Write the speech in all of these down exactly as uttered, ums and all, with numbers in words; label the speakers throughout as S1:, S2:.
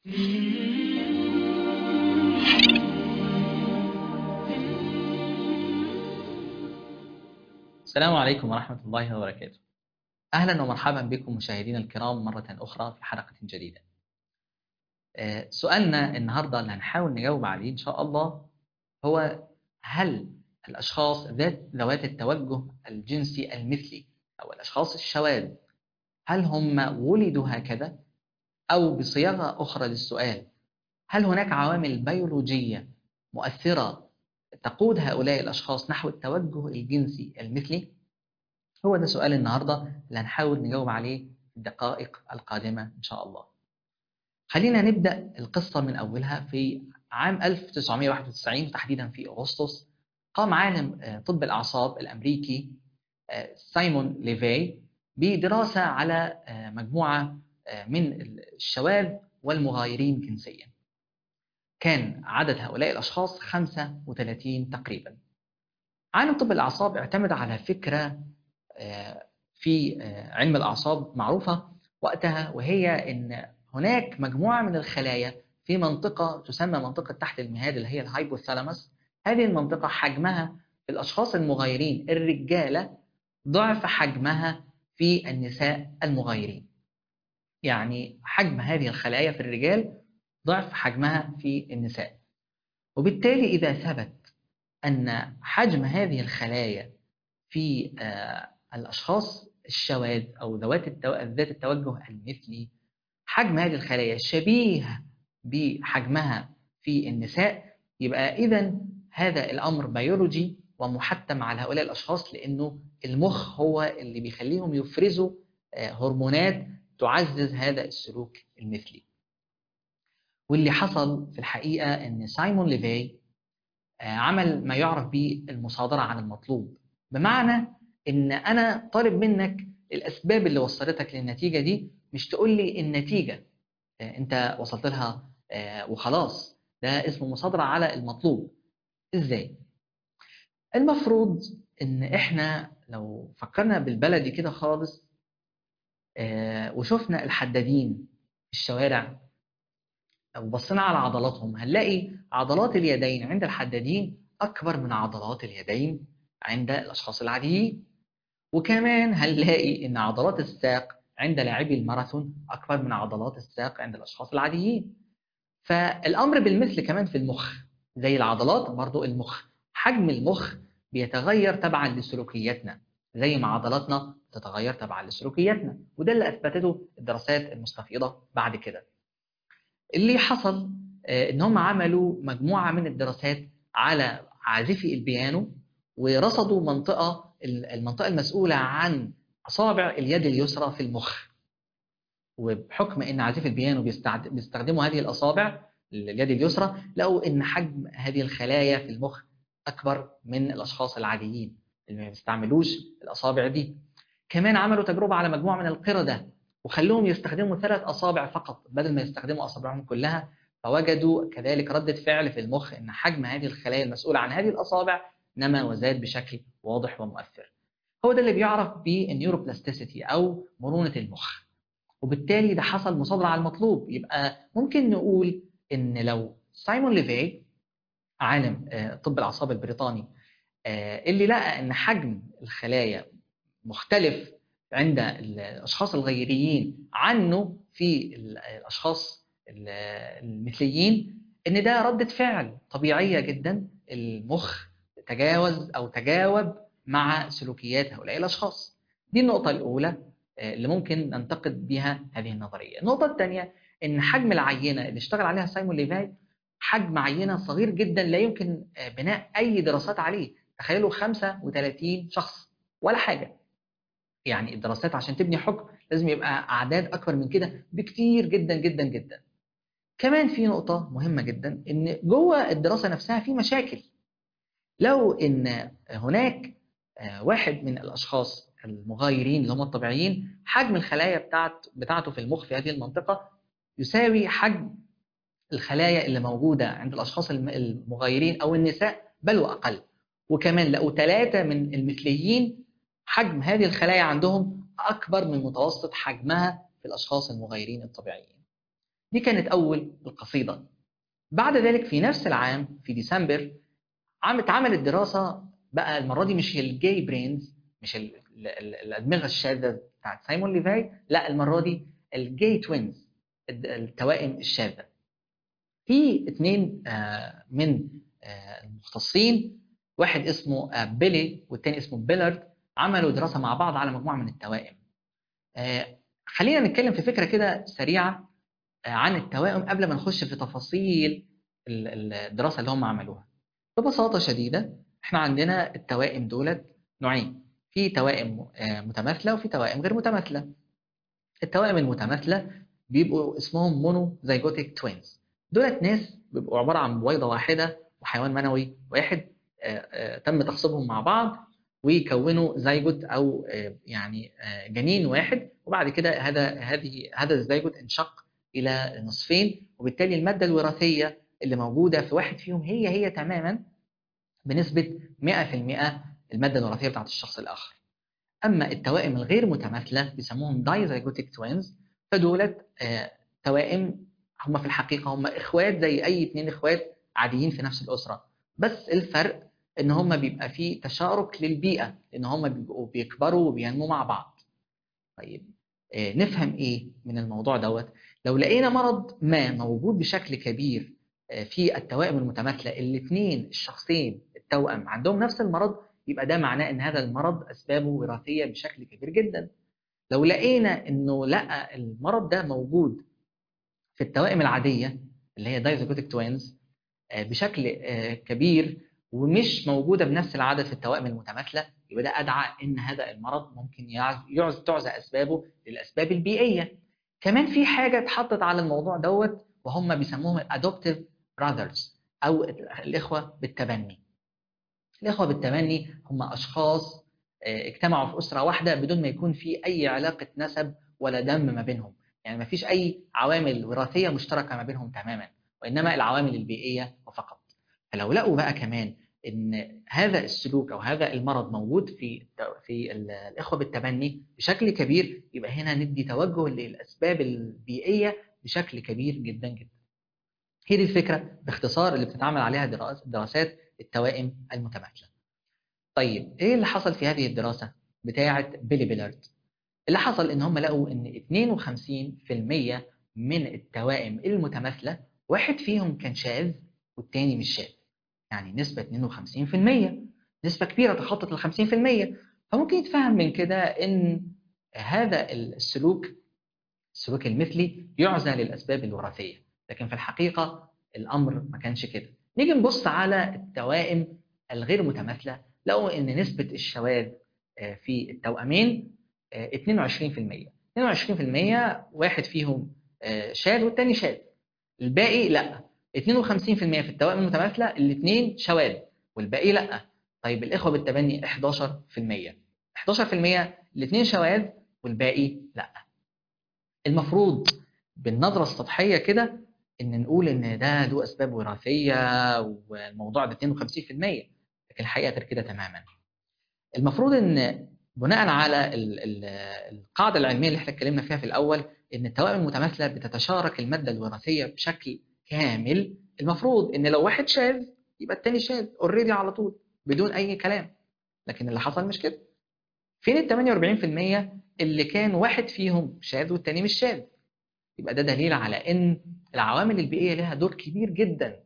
S1: السلام عليكم ورحمة الله وبركاته. أهلا ومرحبا بكم مشاهدينا الكرام مرة أخرى في حلقة جديدة. آه، سؤالنا النهاردة اللي هنحاول نجاوب عليه إن شاء الله هو: هل الأشخاص ذات ذوات التوجه الجنسي المثلي أو الأشخاص الشواذ هل هم ولدوا هكذا؟ أو بصياغة أخرى للسؤال: هل هناك عوامل بيولوجية مؤثرة تقود هؤلاء الأشخاص نحو التوجه الجنسي المثلي؟ هو ده سؤال النهاردة اللي هنحاول نجاوب عليه في الدقائق القادمة إن شاء الله. خلينا نبدأ القصة من أولها. في عام ألف وتسعمائة وواحد وتسعين تحديدا في أغسطس قام عالم آه، طب الأعصاب الأمريكي آه، سايمون ليفي بدراسة على آه، مجموعة آه، من الشواذ والمغايرين جنسيا. كان عدد هؤلاء الأشخاص خمسة وثلاثين تقريبا. عالم طب الأعصاب اعتمد على فكرة آه، في آه، علم الأعصاب معروفة وقتها، وهي أن هناك مجموعة من الخلايا في منطقة تسمى منطقة تحت المهاد اللي هي الهايبوثالاموس. هذه المنطقة حجمها في الأشخاص المغايرين الرجالة ضعف حجمها في النساء المغايرين. يعني حجم هذه الخلايا في الرجال ضعف حجمها في النساء. وبالتالي إذا ثبت أن حجم هذه الخلايا في آه، الأشخاص الشواذ أو ذوات التو... ذات التوجه المثلي، حجم هذه الخلايا شبيه بحجمها في النساء، يبقى إذن هذا الأمر بيولوجي ومحتم على هؤلاء الأشخاص، لأنه المخ هو اللي بيخليهم يفرزوا آه، هرمونات تعزز هذا السلوك المثلي. واللي حصل في الحقيقة أن سايمون ليفي آه، عمل ما يعرف بالمصادرة عن المطلوب، بمعنى إن أنا طالب منك الأسباب اللي وصلتك للنتيجة دي، مش تقول لي النتيجة آه، أنت وصلت لها آه، وخلاص. ده اسمه مصادرة على المطلوب. إزاي؟ المفروض إن إحنا لو فكرنا بالبلدي كده خالص آه، وشفنا الحدادين في الشوارع، لو بصينا على عضلاتهم هنلاقي عضلات اليدين عند الحدادين أكبر من عضلات اليدين عند الأشخاص العاديين. وكمان هنلاقي إن عضلات الساق عند لاعبي الماراثون أكبر من عضلات الساق عند الأشخاص العاديين. فالأمر بالمثل كمان في المخ، زي العضلات برضو المخ، حجم المخ بيتغير تبعا لسلوكياتنا، زي ما عضلاتنا تتغير تبعا لسلوكياتنا. وده اللي أثبتته الدراسات المستفيضة بعد كده. اللي حصل آه، ان هم عملوا مجموعه من الدراسات على عازفي البيانو، ورصدوا منطقه المنطقه المسؤوله عن اصابع اليد اليسرى في المخ. وبحكم ان عازفي البيانو بيستعد- بيستخدموا هذه الاصابع اليد اليسرى، لقوا ان حجم هذه الخلايا في المخ اكبر من الاشخاص العاديين اللي ما بيستعملوش الاصابع دي. كمان عملوا تجربه على مجموعه من القردة وخلوهم يستخدموا ثلاث أصابع فقط بدل ما يستخدموا أصابعهم كلها، فوجدوا كذلك ردة فعل في المخ إن حجم هذه الخلايا المسؤولة عن هذه الأصابع نما وزاد بشكل واضح ومؤثر. هو ده اللي بيعرف بالنيوروبلاستيسيتي أو مرونة المخ. وبالتالي ده حصل مصادرة على المطلوب. يبقى ممكن نقول إن لو سايمون ليفي عالم آه، طب الأعصاب البريطاني آه، اللي لقى إن حجم الخلايا مختلف عند الأشخاص الغيريين عنه في الأشخاص المثليين، إن ده ردة فعل طبيعية جدا. المخ تجاوز أو تجاوب مع سلوكيات هؤلاء الأشخاص. دي النقطة الأولى آه، اللي ممكن ننتقد بها هذه النظرية. النقطة الثانية إن حجم العينة اللي اشتغل عليها سايمون ليفاي حجم عينة صغير جدا، لا يمكن آه، بناء أي دراسات عليه. تخيلوا خمسة وثلاثين شخص ولا حاجة. يعني الدراسات عشان تبني حكم لازم يبقى أعداد أكبر من كده بكتير جدا جدا جدا. كمان في نقطة مهمة جدا، إن جوه الدراسة نفسها في مشاكل. لو إن هناك آه، واحد من الأشخاص المغايرين اللي هم الطبيعيين حجم الخلايا بتاعت بتاعته في المخ في هذه المنطقة يساوي حجم الخلايا اللي موجودة عند الأشخاص الم- المغايرين أو النساء، بل وأقل. وكمان لقوا ثلاثة من المثليين حجم هذه الخلايا عندهم أكبر من متوسط حجمها في الأشخاص المغايرين الطبيعيين. دي كانت أول القصيدة. بعد ذلك في نفس العام في ديسمبر عم اتعملت دراسة بقى، المرة دي مش الجاي برينز، مش ال- ال- ال- الأدمغة الشاذة بتاعت سايمون ليفاي، لا المرة دي الجاي توينز، الد- التوائم الشاذة. في اثنين آه، من آه، المختصين، واحد اسمه آه، بيلي والتاني اسمه بيلارد، عملوا دراسة مع بعض على مجموعة من التوائم. آه، خلينا نتكلم في فكرة كده سريعة آه، عن التوائم قبل ما نخش في تفاصيل ال- ال- الدراسة اللي هم عملوها. ببساطة شديدة احنا عندنا التوائم دولت نوعين، في توائم آه، متماثلة وفي توائم غير متماثلة. التوائم المتماثلة بيبقوا اسمهم مونو زيجوتيك توينز. دولت ناس بيبقوا عبارة عن بويضة واحدة وحيوان منوي واحد آه، آه، تم تخصيبهم مع بعض ويكونوا زيجوت أو آه، يعني آه، جنين واحد، وبعد كده هذا هذه هذا الزيجوت انشق إلى نصفين، وبالتالي المادة الوراثية اللي موجودة في واحد فيهم هي هي تماما بنسبة مئة في المئة المادة الوراثية بتاعت الشخص الآخر. أما التوائم الغير متماثلة بيسموهم دايزايجوتيك توينز، فدولت آه، توائم هم في الحقيقة هم إخوات زي أي اتنين إخوات عاديين في نفس الأسرة، بس الفرق إن هم بيبقى فيه تشارك للبيئة، إن هم بيبقوا بيكبروا وبينموا مع بعض. طيب آه، نفهم إيه من الموضوع دوت؟ لو لقينا مرض ما موجود بشكل كبير آه، في التوائم المتماثلة، الاثنين الشخصين التوأم عندهم نفس المرض، يبقى ده معناه ان هذا المرض اسبابه وراثيه بشكل كبير جدا. لو لقينا انه لا المرض ده موجود في التوائم العاديه اللي هي دايزوجوتيك توينز بشكل آه، كبير ومش موجوده بنفس العدد في التوائم المتماثله، يبقى ده ادعى ان هذا المرض ممكن يعز- يعز- تعزى اسبابه للاسباب البيئيه. كمان في حاجه اتحطت على الموضوع دوت وهم بيسموهم الادوبتيف براذرز او الاخوه بالتبني. الإخوة بالتبني هم أشخاص آه، اجتمعوا في أسرة واحدة بدون ما يكون في أي علاقة نسب ولا دم ما بينهم، يعني ما فيش أي عوامل وراثية مشتركة ما بينهم تماما، وإنما العوامل البيئية فقط. فلو لقوا بقى كمان إن هذا السلوك أو هذا المرض موجود في في ال- الإخوة بالتبني بشكل كبير، يبقى هنا ندي توجه للأسباب البيئية بشكل كبير جدا جدا. هي دي الفكرة باختصار اللي بتتعمل عليها دراس- دراسات التوائم المتماثلة. طيب ايه اللي حصل في هذه الدراسة بتاعة بيلي بيلارد؟ اللي حصل ان هم لقوا ان اثنين وخمسين في المئة من التوائم المتماثلة واحد فيهم كان شاذ والتاني مش شاذ، يعني نسبة اثنين وخمسين في المئة، نسبة كبيرة تخطت ال خمسين في المئة. فممكن يتفهم من كده ان هذا السلوك السلوك المثلي يعزى للأسباب الوراثية، لكن في الحقيقة الأمر ما كانش كده. نيجي نبص على التوائم الغير متماثلة، لقوا إن نسبة الشواذ آه، في التوأمين آه، اثنين وعشرين في المئة. اثنين وعشرين في المئة واحد فيهم آه، شاذ والتاني شاذ، الباقي لا. اثنين وخمسين في المئة في التوائم المتماثلة الاثنين شواذ والباقي لا. طيب الإخوة بالتبني احداشر في المئة، احداشر في المئة الاثنين شواذ والباقي لا. المفروض بالنظرة السطحية كده إن نقول إن ده له أسباب وراثية والموضوع ده اثنين وخمسين في المئة، لكن الحقيقة غير كده تماما. المفروض إن بناء على ال- ال- القاعدة العلمية اللي احنا اتكلمنا فيها في الأول، إن التوائم المتماثلة بتتشارك المادة الوراثية بشكل كامل. المفروض إن لو واحد شاذ يبقى التاني شاذ اوريدي على طول بدون أي كلام، لكن اللي حصل مش كده. فين ال ثمانية وأربعين في المئة اللي كان واحد فيهم شاذ والتاني مش شاذ؟ يبقى ده دليل على ان العوامل البيئيه لها دور كبير جدا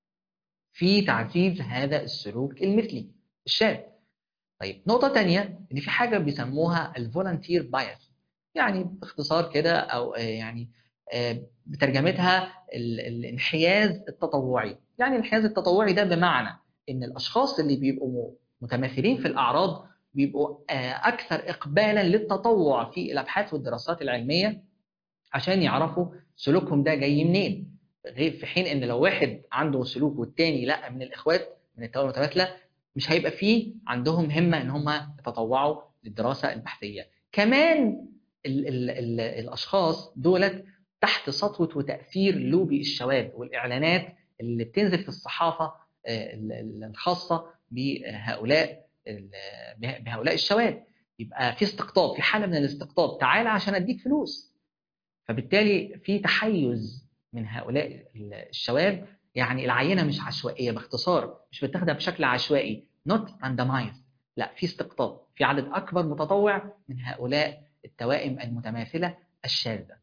S1: في تعزيز هذا السلوك المثلي الشاذ. طيب نقطه تانية، ان في حاجه بيسموها الفولنتير بايس، يعني باختصار كده او آه، يعني آه، بترجمتها ال- الانحياز التطوعي. يعني الانحياز التطوعي ده بمعنى ان الاشخاص اللي بيبقوا متماثلين في الاعراض بيبقوا آه، اكثر اقبالا للتطوع في الابحاث والدراسات العلميه عشان يعرفوا سلوكهم ده جاي منين. غير في حين ان لو واحد عنده سلوك والتاني لا من الاخوات من التوأم المتماثله، مش هيبقى فيه عندهم همه ان هم يتطوعوا للدراسه البحثيه. كمان ال ال ال الاشخاص دولت تحت سطوه وتاثير لوبي الشواذ والاعلانات اللي بتنزل في الصحافه آه، ال- ال- الخاصه بهؤلاء ال- بهؤلاء الشواذ. يبقى في استقطاب، في حاله من الاستقطاب، تعالى عشان اديك فلوس. فبالتالي في تحيز من هؤلاء الشواذ، يعني العينة مش عشوائية، باختصار مش بتاخدها بشكل عشوائي not randomized، لا في استقطاب، في عدد أكبر متطوع من هؤلاء التوائم المتماثلة الشاذة.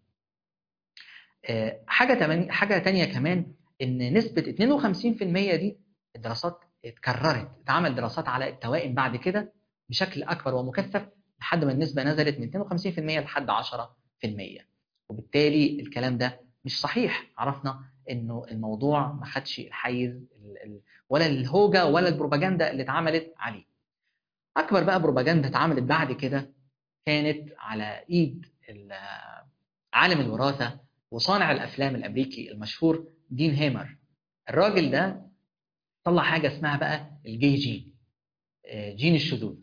S1: آه، حاجة تمانية حاجة تانية كمان، إن نسبة اتنين وخمسين في المية دي الدراسات اتكررت، اتعمل دراسات على التوائم بعد كده بشكل أكبر ومكثف لحد ما النسبة نزلت من اتنين وخمسين في المية لحد عشرة في المية. وبالتالي الكلام ده مش صحيح، عرفنا إنه الموضوع ما خدش الحيز ال- ال- ولا الهوجة ولا البروباجندا اللي اتعملت عليه. أكبر بقى بروباجندا اتعملت بعد كده كانت على إيد ال- عالم الوراثة وصانع الأفلام الأمريكي المشهور دين هيمر. الراجل ده طلع حاجة اسمها بقى الجي جين، آه، جين الشذوذ.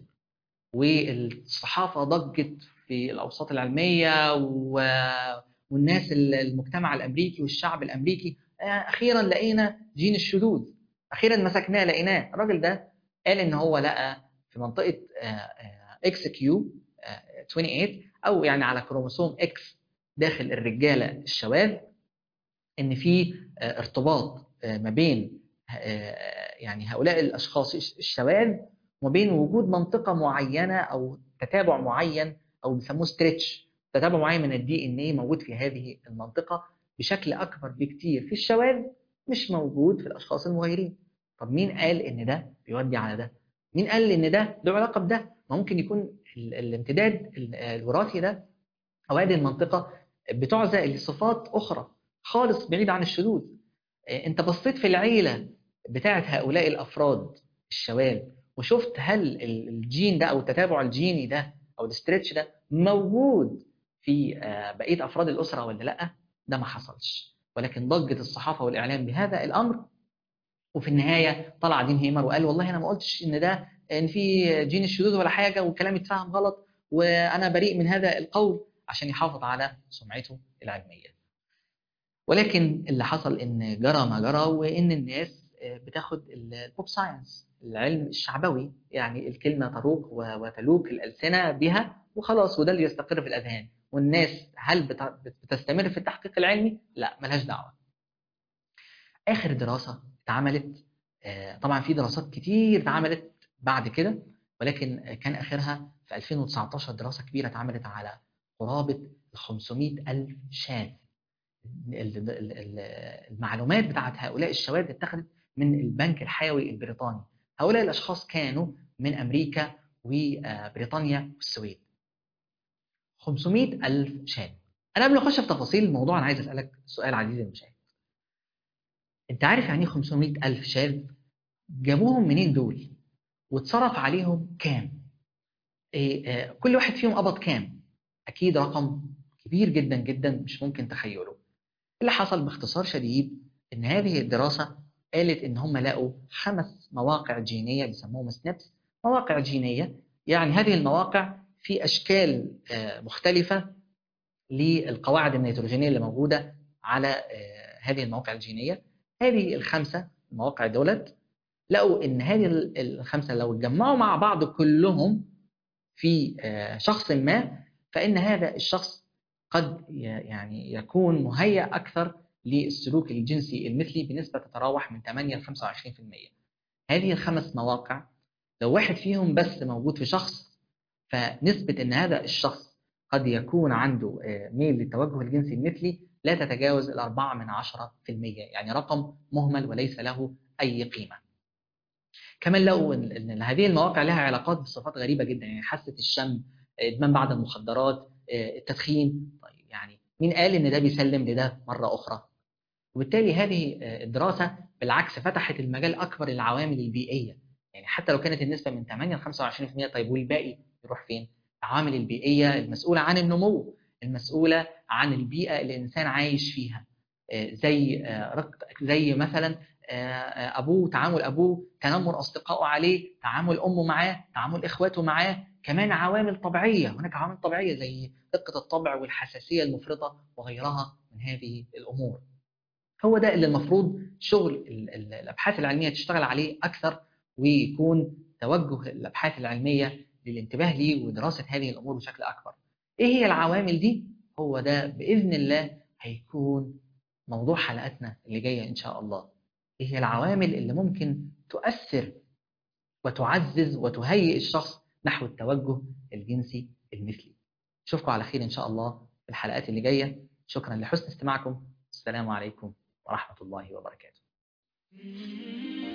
S1: والصحافة ضجت في الأوساط العلمية و- والناس ال- المجتمع الأمريكي والشعب الأمريكي، آه، أخيرا لقينا جين الشذوذ، أخيرا مسكناه لقيناه. الراجل ده قال إن هو لقى في منطقة إكس كيو ثمانية وعشرين، أو يعني على كروموسوم إكس داخل الرجالة الشواذ، ان في آه، ارتباط آه، ما بين آه، يعني هؤلاء الاشخاص الشواذ وما بين وجود منطقه معينه او تتابع معين، او بيسموه ستريتش، تتابع معين من الدي ان ايه موجود في هذه المنطقه بشكل اكبر بكتير في الشواذ، مش موجود في الاشخاص المغيرين. طب مين قال ان ده بيودي على ده؟ مين قال ان ده له علاقه بده؟ ما ممكن يكون ال- الامتداد ال- الوراثي ده أو هذه المنطقة بتعزى لصفات أخرى خالص بعيدة عن الشذوذ. إيه، أنت بصيت في العيلة بتاعت هؤلاء الأفراد الشواذ وشفت هل ال- الجين ده أو التتابع الجيني ده أو الاسترتش ده موجود في آه، بقية أفراد الأسرة ولا لأ؟ ده ما حصلش، ولكن ضجت الصحافة والإعلام بهذا الأمر. وفي النهاية طلع دين هيمر وقال والله أنا ما قلتش إن ده إن في جين الشذوذ ولا حاجة، وكلامي اتفهم غلط، وأنا بريء من هذا القول، عشان يحافظ على سمعته العلمية. ولكن اللي حصل إن جرى ما جرى، وإن الناس بتاخد البوب ساينس، العلم الشعبوي، يعني الكلمة تروق و- وتلوك الألسنة بها وخلاص، وده اللي يستقر في الأذهان. والناس هل بت- بتستمر في التحقيق العلمي؟ لا، ملهاش دعوة. آخر دراسة اتعملت، آه، طبعا في دراسات كتير اتعملت بعد كده، ولكن آه، كان آخرها في ألفين وتسعتاشر دراسة كبيرة اتعملت على قرابة خمسمائة ألف شاذ. ال- ال- ال- المعلومات بتاعت هؤلاء الشواذ اتخذت من البنك الحيوي البريطاني. هؤلاء الأشخاص كانوا من أمريكا وبريطانيا والسويد. خمسمائة ألف شاذ. أنا قبل ما أخش في تفاصيل الموضوع، أنا عايز أسألك سؤال عزيزي المشاهد. أنت عارف يعني إيه خمسمائة ألف شاذ؟ جابوهم منين دول؟ واتصرف عليهم كام؟ إيه آه، كل واحد فيهم قبض كام؟ أكيد رقم كبير جدا جدا مش ممكن تخيله. اللي حصل باختصار شديد إن هذه الدراسة قالت إن هم لقوا خمس مواقع جينية بيسموهم سنابس، مواقع جينية. يعني هذه المواقع في أشكال آه، مختلفة للقواعد النيتروجينية اللي موجودة على آه، هذه المواقع الجينية. هذه الخمسة المواقع دولت لقوا ان هذه ال- الخمسه لو اتجمعوا مع بعض كلهم في آه، شخص ما، فان هذا الشخص قد ي- يعني يكون مهيأ اكثر للسلوك الجنسي المثلي بنسبه تتراوح من ثمانية ل خمسة وعشرين في المية. هذه الخمس مواقع لو واحد فيهم بس موجود في شخص، فنسبه ان هذا الشخص قد يكون عنده آه، ميل للتوجه الجنسي المثلي لا تتجاوز الأربعة من عشرة في المية، يعني رقم مهمل وليس له أي قيمة. كمان لقوا ان إن هذه المواقع لها علاقات بصفات غريبه جدا، يعني حاسه الشم، ادمان بعض المخدرات، آه، التدخين. طيب يعني مين قال ان ده بيسلم لده مره اخرى؟ وبالتالي هذه آه، الدراسه بالعكس فتحت المجال اكبر للعوامل البيئيه. يعني حتى لو كانت النسبه من ثمانية ل خمسة وعشرين في المية، طيب والباقي يروح فين؟ العوامل البيئيه المسؤوله عن النمو، المسؤوله عن البيئه اللي الانسان عايش فيها، آه، زي آه، رق- زي مثلا آه، ابوه، تعامل ابوه، تنمر اصدقائه عليه، تعامل امه معاه، تعامل اخواته معاه. كمان عوامل طبيعيه، هناك عوامل طبيعيه زي دقه الطبع والحساسيه المفرطه وغيرها من هذه الامور. هو ده اللي المفروض شغل ال- ال- الابحاث العلميه تشتغل عليه اكثر، ويكون توجه الابحاث العلميه للانتباه ليه ودراسه هذه الامور بشكل اكبر. ايه هي العوامل دي؟ هو ده باذن الله هيكون موضوع حلقتنا اللي جاية إن شاء الله إيه هي العوامل اللي ممكن تؤثر وتعزز وتهيئ الشخص نحو التوجه الجنسي المثلي. أشوفكم على خير إن شاء الله في الحلقات اللي جاية. شكرا لحسن استماعكم. السلام عليكم ورحمة الله وبركاته.